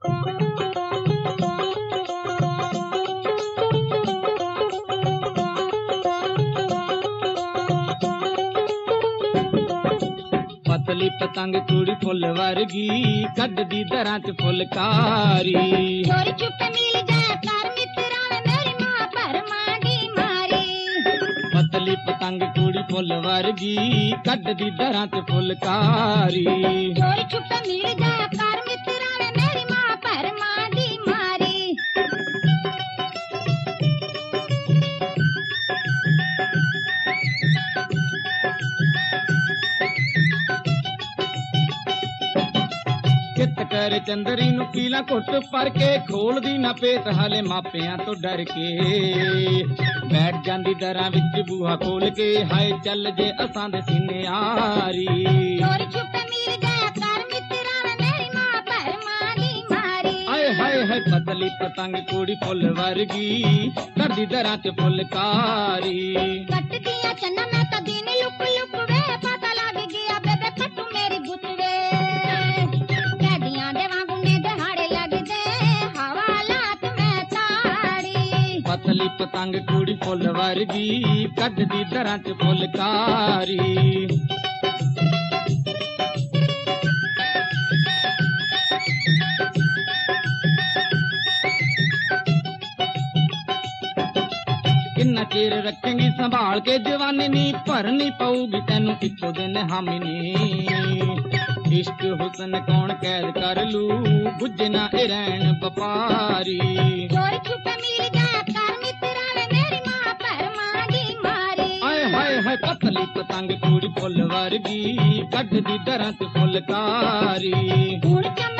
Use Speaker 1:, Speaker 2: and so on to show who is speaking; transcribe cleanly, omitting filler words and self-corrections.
Speaker 1: पतली पतंग कुड़ी फुल वर्गी कड्डी दरां च फुलकारी
Speaker 2: चोरी छुपे मिल जाए कर मित्रां मेरी मां भरमा दी मारी
Speaker 1: पतली पतंग कुड़ी फुल वर्गी कड्डी दरां च फुलकारी
Speaker 2: चोरी छुपे मिल जाए कर मित्रां मेरी मां भरमा दी मारी
Speaker 1: चित कर चंदरी नू पीला घुट भर के खोलदी ना पेट हाले मापियां तो डर के बैठ जांदी दरां विच बूहा खोल के हाय चल जे असां दे सीने आरी
Speaker 2: चोरी छुपे मिल जाए कर मित्रां मेरी मां भरमा दी मारी
Speaker 1: हाय हाय हाय पतली पतंग कुड़ी फुल वर्गी करदी दरां च फुलकारी
Speaker 2: कट दिया चन्ना मैं तो दिन लुक लुक वे पता लग गया बेबे कटू मेरी गुत वे कैदियां दे वांगू ने दहाड़े लग दे हवालात में ताड़ी
Speaker 1: पतली पतंग कुड़ी फुल वर्गी कड्डी दरां च फुलकारी किन्ना चेर रखेंगी संभाल के जवानी नी भरनी पऊगी तैनू इक्को दिन हामी नी इश्क हुसन कौन कैद कर लू बुझे ना ए रैन बपारी
Speaker 2: चोरी छुपे मिल जाए कर मित्रां मेरी मां भरमा दी मारी
Speaker 1: हाय हाय हाय पतली पतंग कुड़ी फुल वर्गी कड्डी दरां च फुलकारी
Speaker 2: हुण